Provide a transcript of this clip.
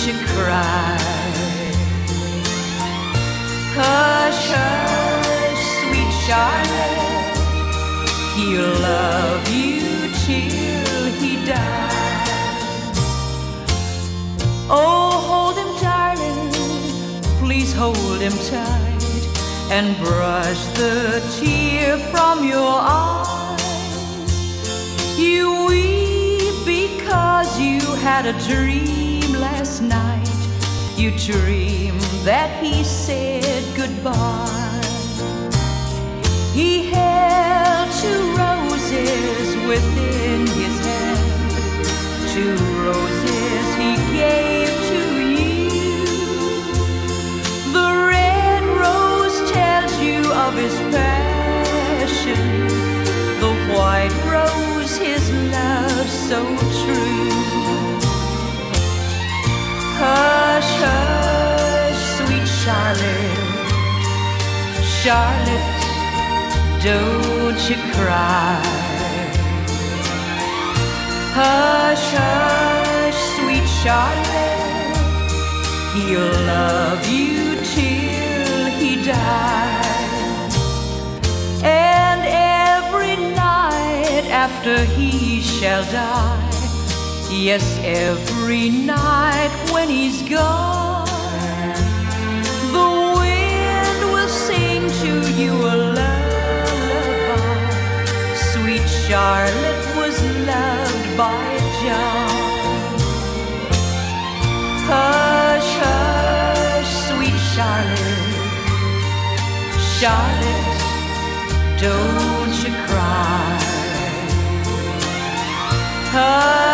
you cry. Hush, hush, sweet Charlotte, he'll love you till he dies. Oh, hold him, darling, please hold him tight, and brush the tear from your eyes. You weep because you had a dream last night. You dreamed that he said goodbye. He held 2 roses within his hand, 2 roses he gave to you. The red rose tells you of his passion, the white rose his love so true. Hush, hush, sweet Charlotte, Charlotte, don't you cry. Hush, hush, sweet Charlotte, he'll love you till he dies. And every night after he shall die, yes, every night when he's gone, the wind will sing to you a lullaby. Sweet Charlotte was loved by John. Hush, hush, sweet Charlotte, Charlotte, don't you cry. Hush,